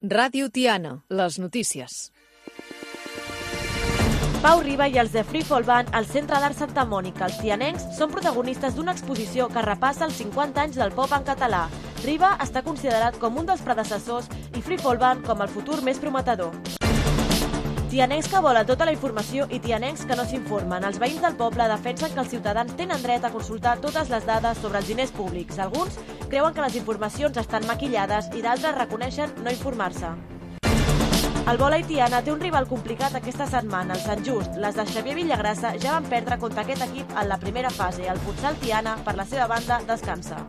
Ràdio Tiana, les notícies. Pau Riba i els de Free Fall Band al Centre d'Art Santa Mònica, els tianencs, són protagonistes d'una exposició que repassa els 50 anys del pop en català. Riba està considerat com un dels predecessors i Free Fall Band com el futur més prometedor. Tianencs que volen tota la informació i tianencs que no s'informen. Els veïns del poble defensen que els ciutadans tenen dret a consultar totes les dades sobre els diners públics. Alguns creuen que les informacions estan maquillades i d'altres reconeixen no informar-se. El vòlei Tiana té un rival complicat aquesta setmana, el Sant Just. Les de Xavier Villagrassa ja van perdre contra aquest equip en la primera fase. El futsal Tiana, per la seva banda, descansa.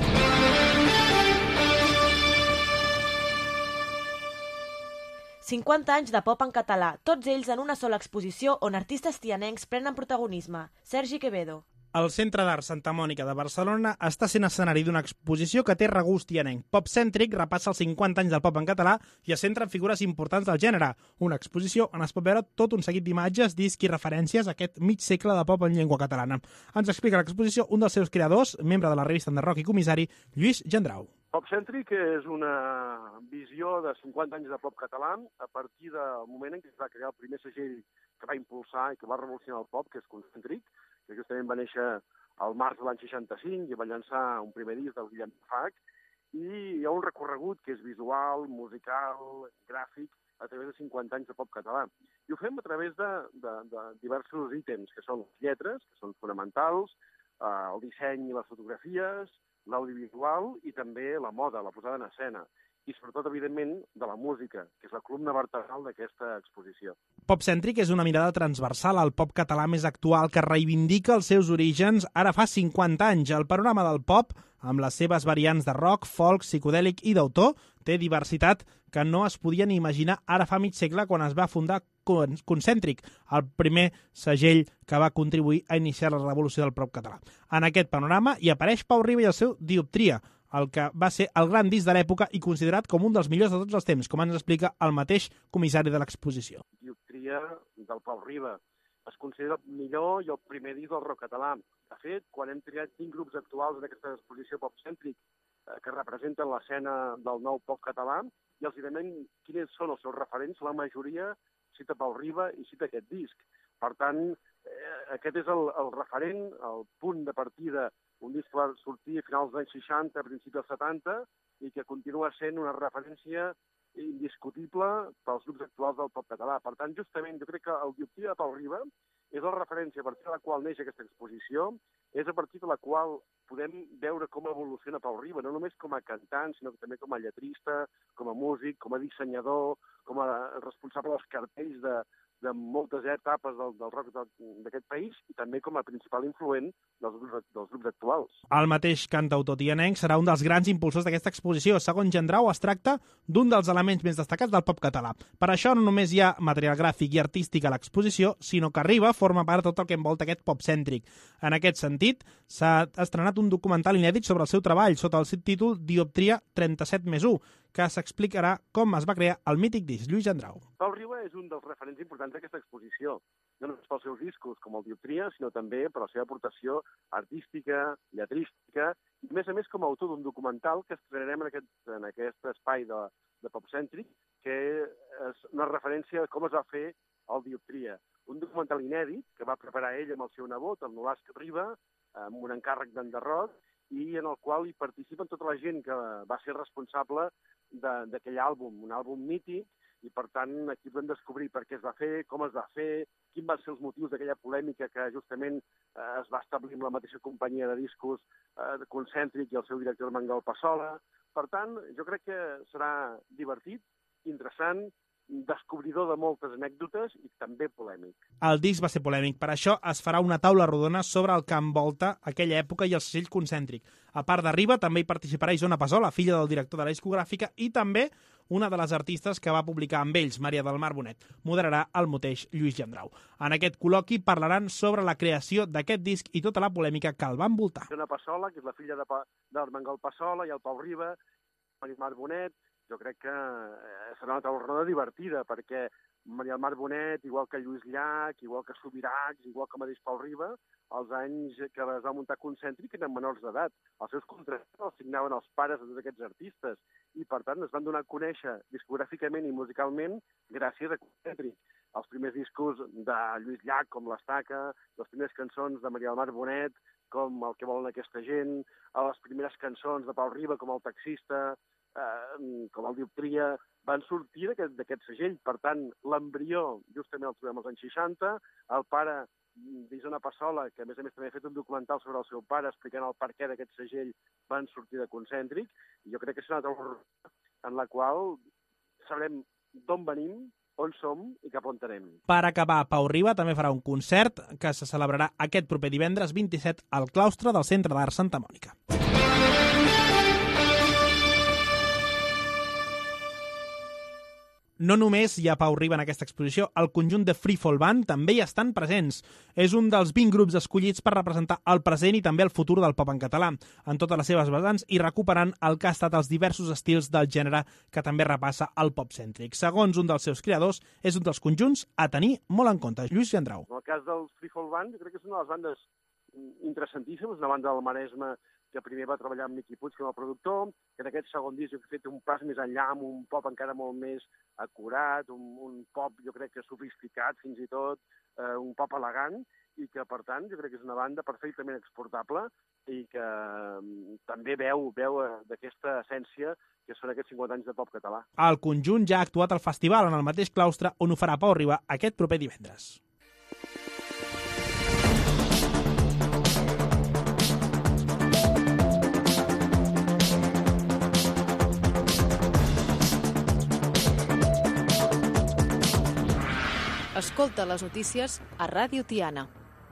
«50 anys de pop en català, tots ells en una sola exposició on artistes tianencs prenen protagonisme». Sergi Quevedo. El Centre d'Art Santa Mònica de Barcelona està sent escenari d'una exposició que té regust tianenc. Popcèntric repassa els 50 anys del pop en català i es centra en figures importants del gènere. Una exposició on es pot veure tot un seguit d'imatges, discs i referències a aquest mig segle de pop en llengua catalana. Ens explica l'exposició un dels seus creadors, membre de la revista Enderroc i comissari, Lluís Gendrau. Popcèntric és una visió de 50 anys de pop català a partir del moment en què es va crear el primer segell que va impulsar i que va revolucionar el pop, que és Concèntric, que justament va néixer al març de l'any 65 i va llançar un primer disc del Guillem Fach, i hi ha un recorregut que és visual, musical, gràfic, a través de 50 anys de pop català. I ho fem a través de diversos ítems, que són les lletres, que són fonamentals, el disseny i les fotografies, l'audiovisual i també la moda, la posada en escena. I sobretot, evidentment, de la música, que és la columna vertebral d'aquesta exposició. Popcèntric és una mirada transversal al pop català més actual que reivindica els seus orígens ara fa 50 anys. El panorama del pop, amb les seves variants de rock, folk, psicodèlic i d'autor, té diversitat que no es podia ni imaginar ara fa mig segle quan es va fundar Concèntric, el primer segell que va contribuir a iniciar la revolució del pop català. En aquest panorama hi apareix Pau Riba i el seu Dioptria, el que va ser el gran disc de l'època i considerat com un dels millors de tots els temps, com ens explica el mateix comissari de l'exposició. Dioptria del Pau Riba es considera el millor i el primer disc del rock català. De fet, quan hem triat 5 grups actuals en aquesta exposició Popcèntric que representen l'escena del nou pop català i els demanem quins són els seus referents, la majoria cita Pau Riba i cita aquest disc. Per tant, aquest és el referent, el punt de partida, un disc que va sortir a finals dels anys 60, a principis dels 70, i que continua sent una referència indiscutible pels grups actuals del pop català. Per tant, justament, jo crec que el Dioptria de Pau Riba és la referència a partir de la qual neix aquesta exposició, és a partir de la qual podem veure com evoluciona Pau Riba, no només com a cantant, sinó també com a lletrista, com a músic, com a dissenyador, com a responsable dels cartells de moltes etapes del rock d'aquest país i també com a principal influent dels grups actuals. El mateix cantautor tianenc serà un dels grans impulsors d'aquesta exposició. Segons Gendrau, es tracta d'un dels elements més destacats del pop català. Per això no només hi ha material gràfic i artístic a l'exposició, sinó que Riba forma part de tot el que envolta aquest popcèntric. En aquest sentit, s'ha estrenat un documental inèdit sobre el seu treball sota el títol Dioptria 37+1, que s'explicarà com es va crear el mític disc. Lluís Gendrau. Pau Riba és un dels referents importants d'aquesta exposició, no només pels seus discos, com el Dioptria, sinó també per la seva aportació artística, lletrística, i a més com a autor d'un documental que estrenarem en aquest espai de Popcèntric, que és una referència a com es va fer el Dioptria. Un documental inèdit que va preparar ell amb el seu nebot, el Nolasc Riba, amb un encàrrec d'Enderroc, i en el qual hi participen tota la gent que va ser responsable d'aquell àlbum, un àlbum mític, i per tant aquí podem descobrir per què es va fer, com es va fer, quins van ser els motius d'aquella polèmica que justament es va establir amb la mateixa companyia de discos Concèntric i el seu director Mangal Passola. Per tant, jo crec que serà divertit, interessant, descobridor de moltes anècdotes i també polèmic. El disc va ser polèmic, per això es farà una taula rodona sobre el que envolta aquella època i el segell Concèntric. A part de Riba, també hi participarà Isona Passola, filla del director de la discogràfica, i també una de les artistes que va publicar amb ells, Maria del Mar Bonet. Moderarà el mateix Lluís Gendrau. En aquest col·loqui parlaran sobre la creació d'aquest disc i tota la polèmica que el va envoltar. Isona Passola, que és la filla d'Armengol Passola, i el Pau Riba, Maria del Mar Bonet. Jo crec que serà una taula rodona divertida, perquè Maria del Mar Bonet, igual que Lluís Llach, igual que Subirachs, igual que mateix Pau Riba, als anys que es va muntar Concèntric eren menors d'edat. Els seus contractes els signaven els pares de tots aquests artistes i, per tant, es van donar a conèixer discogràficament i musicalment gràcies a Concèntric. Els primers discos de Lluís Llach, com l'Estaca, les primeres cançons de Maria del Mar Bonet, com El que volen aquesta gent, les primeres cançons de Pau Riba, com El taxista, com el Dioptria, van sortir d'aquest segell. Per tant, l'embrió justament el trobem als anys 60, el pare d'Isona Passola, que a més també ha fet un documental sobre el seu pare explicant el perquè d'aquest segell, van sortir de Concèntric, i jo crec que serà una etapa en la qual sabrem d'on venim, on som i cap on anem. Per acabar, Pau Riba també farà un concert que se celebrarà aquest proper divendres 27 al claustre del Centre d'Art Santa Mònica. No només hi ha Pau Riba en aquesta exposició, el conjunt de Free Fall Band també hi estan presents. És un dels 20 grups escollits per representar el present i també el futur del pop en català, en totes les seves vessants i recuperant el que ha estat els diversos estils del gènere que també repassa el pop cèntric. Segons un dels seus creadors, és un dels conjunts a tenir molt en compte. Lluís Gandrau. En el cas del Free Fall Band, jo crec que és una de les bandes interessantíssimes, una banda del Maresme que primer va treballar amb Miqui Puig com a productor, que en aquest segon disc ha fet un pas més enllà, amb un pop encara molt més acurat, un pop, jo crec que sofisticat fins i tot, un pop elegant, i que, per tant, jo crec que és una banda perfectament exportable i que també veu d'aquesta essència que són aquests 50 anys de pop català. El conjunt ja ha actuat al festival en el mateix claustre on ho farà Pau Riba aquest proper divendres. Escolta les notícies a Ràdio Tiana.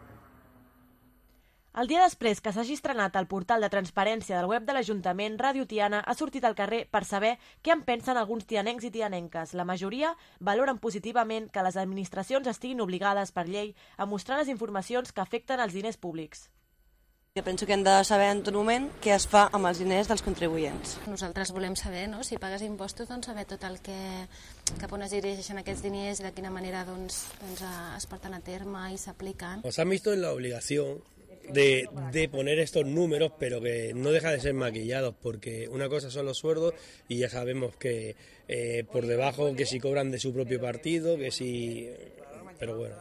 El dia després que s'hagi estrenat el portal de transparència del web de l'Ajuntament, Ràdio Tiana ha sortit al carrer per saber què en pensen alguns tianencs i tianenques. La majoria valoren positivament que les administracions estiguin obligades per llei a mostrar les informacions que afecten els diners públics. Jo penso que hem de saber en tot moment què es fa amb els diners dels contribuents. Nosaltres volem saber, no? Si pagues impostos, doncs saber tot el que cap on es dirigeixen aquests diners i de quina manera doncs es porten a terme i s'apliquen. Nos han visto en la obligación de poner estos números, pero que no deja de ser maquillados, porque una cosa son los sueldos y ya sabemos que por debajo que si cobran de su propio partido, que si... Pero bueno,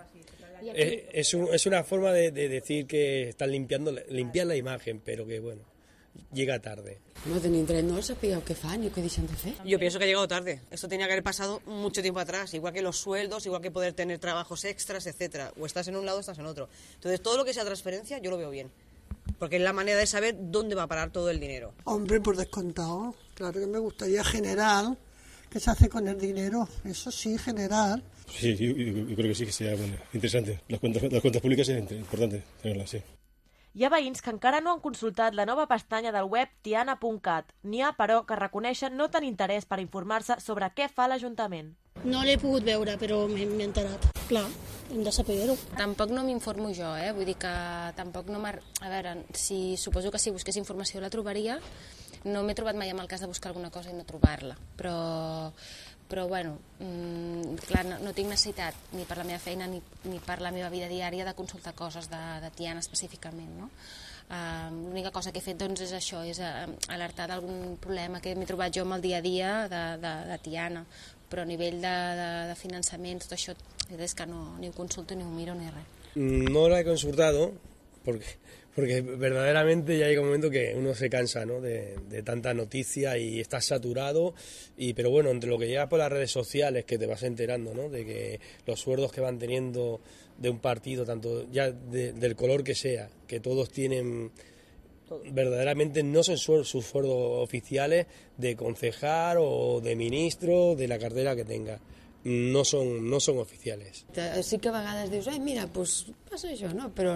es una forma de decir que están limpiar la imagen, pero que bueno, llega tarde. No tenim dret, no sapigueu què fan i què deixen de fer. Yo pienso que ha llegado tarde. Esto tenía que haber pasado mucho tiempo atrás, igual que los sueldos, igual que poder tener trabajos extras, etcétera. O estás en un lado o estás en otro. Entonces, todo lo que sea transferencia, yo lo veo bien. Porque es la manera de saber dónde va a parar todo el dinero. Hombre, por descontado. Claro que me gustaría generar qué se hace con el dinero. Eso sí, generar. Sí, yo creo que sí que sería bueno, interesante. Las cuentas públicas es importante tenerlas, sí. Hi ha veïns que encara no han consultat la nova pestanya del web tiana.cat. N'hi ha, però, que reconeixen no tenir interès per informar-se sobre què fa l'Ajuntament. No l'he pogut veure, però m'he enterat. Clar, hem de saber-ho. Tampoc no m'informo jo, vull dir que tampoc no m'ha... A veure, suposo que si busqués informació la trobaria. No m'he trobat mai amb el cas de buscar alguna cosa i no trobar-la, però bueno, clar, no tinc necessitat ni per la meva feina ni per la meva vida diària de consultar coses de Tiana específicament, no? L'única cosa que he fet doncs és això, és alertar d'algun problema que m'he trobat jo amb el dia a dia de Tiana, però a nivell de finançament, tot això és que no, ni ho consulto ni ho miro ni res. No la he consultado porque verdaderamente ya llega un momento que uno se cansa, ¿no? de tanta noticia y estás saturado, pero bueno, entre lo que llega por las redes sociales que te vas enterando, ¿no? De que los sueldos que van teniendo de un partido, tanto ya del color que sea, que todos tienen, verdaderamente no son sus sueldos oficiales de concejal o de ministro, de la cartera que tenga. No son oficiales. Sí que a vegades dius, mira, doncs passa això, no? Però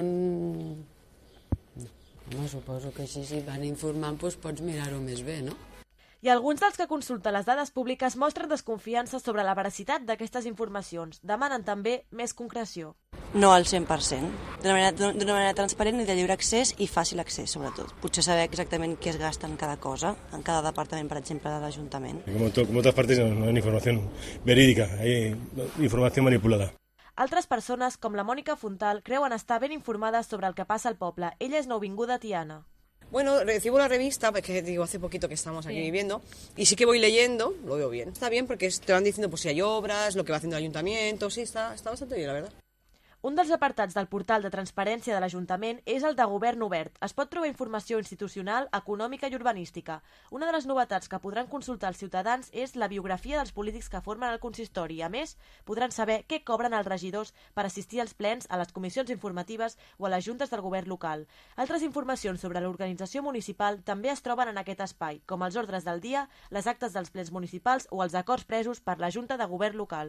no, suposo que si et van informant doncs pots mirar-ho més bé, no? I alguns dels que consulten les dades públiques mostren desconfiança sobre la veracitat d'aquestes informacions. Demanen també més concreció. No al 100%, d'una manera transparent i de lliure accés i fàcil accés, sobretot. Potser saber exactament què es gasta en cada cosa, en cada departament, per exemple, de l'Ajuntament. Como otras partes no hay información verídica, hay información manipulada. Altres persones, com la Mònica Fontal, creuen estar ben informades sobre el que passa al poble. Ella és nouvinguda a Tiana. Bueno, recibo la revista, porque digo, hace poquito que estamos aquí viviendo, y sí que voy leyendo, lo veo bien. Está bien porque te van diciendo pues si hay obras, lo que va haciendo el ayuntamiento, sí, está bastante bien, la verdad. Un dels apartats del portal de transparència de l'Ajuntament és el de Govern Obert. Es pot trobar informació institucional, econòmica i urbanística. Una de les novetats que podran consultar els ciutadans és la biografia dels polítics que formen el consistori. A més, podran saber què cobren els regidors per assistir als plens, a les comissions informatives o a les juntes del govern local. Altres informacions sobre l'organització municipal també es troben en aquest espai, com els ordres del dia, les actes dels plens municipals o els acords presos per la Junta de Govern local.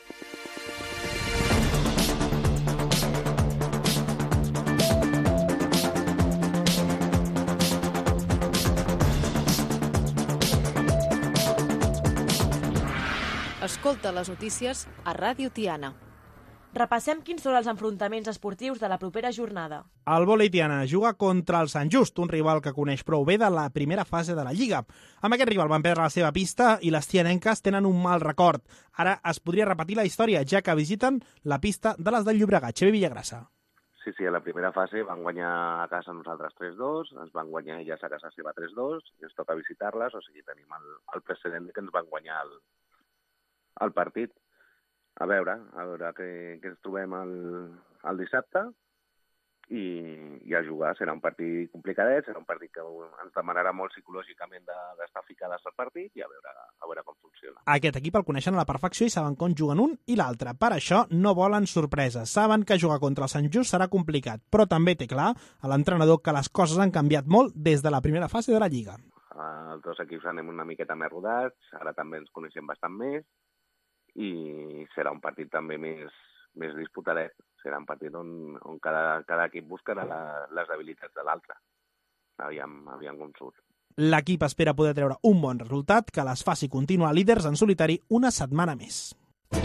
Escolta les notícies a Ràdio Tiana. Repassem quins són els enfrontaments esportius de la propera jornada. El vòlei Tiana juga contra el Sant Just, un rival que coneix prou bé de la primera fase de la Lliga. Amb aquest rival van perdre la seva pista i les tianenques tenen un mal record. Ara es podria repetir la història, ja que visiten la pista de les del Llobregat. Xavi Villagrassa. Sí, a la primera fase van guanyar a casa nosaltres 3-2, ens van guanyar elles a casa seva 3-2, i ens toca visitar-les, o sigui, tenim el precedent que ens van guanyar el partit. A veure què ens trobem el dissabte i a jugar. Serà un partit complicadet, serà un partit que ens demanarà molt psicològicament d'estar ficades al partit i a veure com funciona. Aquest equip el coneixen a la perfecció i saben com juguen un i l'altre. Per això no volen sorpreses. Saben que jugar contra el Sant Just serà complicat, però també té clar a l'entrenador que les coses han canviat molt des de la primera fase de la Lliga. Els dos equips anem una miqueta més rodats, ara també ens coneixem bastant més, i serà un partit també més disputadet. Serà un partit on cada equip buscarà les habilitats de l'altre. Aviam com surt. L'equip espera poder treure un bon resultat que les faci continuar líders en solitari una setmana més.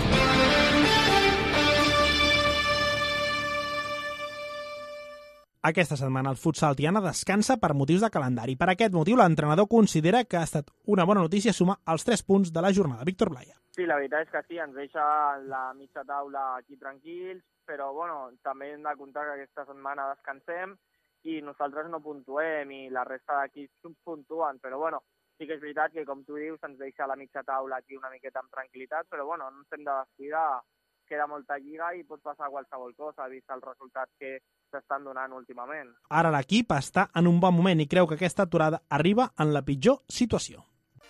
Aquesta setmana el futsal Tiana descansa per motius de calendari. Per aquest motiu, l'entrenador considera que ha estat una bona notícia sumar els 3 punts de la jornada. Víctor Blaya. Sí, la veritat és que sí, ens deixa la mitja taula aquí tranquils, però bueno, també hem de comptar que aquesta setmana descansem i nosaltres no puntuem i la resta d'equips puntuen, però bueno, sí que és veritat que, com tu dius, ens deixa la mitja taula aquí una miqueta amb tranquil·litat, però bueno, no ens hem de descuidar. Queda molta lliga i pot passar qualsevol cosa, vist els resultats que s'estan donant últimament. Ara l'equip està en un bon moment i creu que aquesta aturada arriba en la pitjor situació.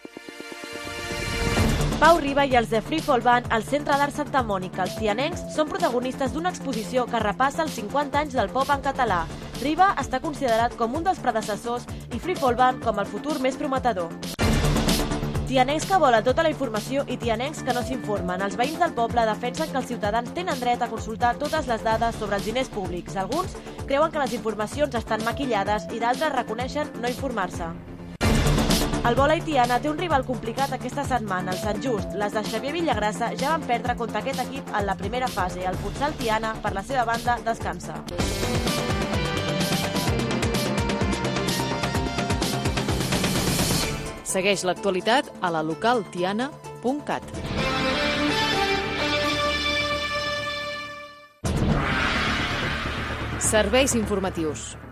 Pau Riba i els de Free Fall Band al Centre d'Art Santa Mònica, els tianencs, són protagonistes d'una exposició que repassa els 50 anys del pop en català. Riba està considerat com un dels predecessors i Free Fall Band com el futur més prometedor. Tianencs que volen tota la informació i tianencs que no s'informen. Els veïns del poble defensen que els ciutadans tenen dret a consultar totes les dades sobre els diners públics. Alguns creuen que les informacions estan maquillades i d'altres reconeixen no informar-se. El vòlei Tiana té un rival complicat aquesta setmana, el Sant Just. Les de Xavier Villagrassa ja van perdre contra aquest equip en la primera fase. El futsal Tiana, per la seva banda, descansa. Segueix l'actualitat a la localtiana.cat. Serveis informatius.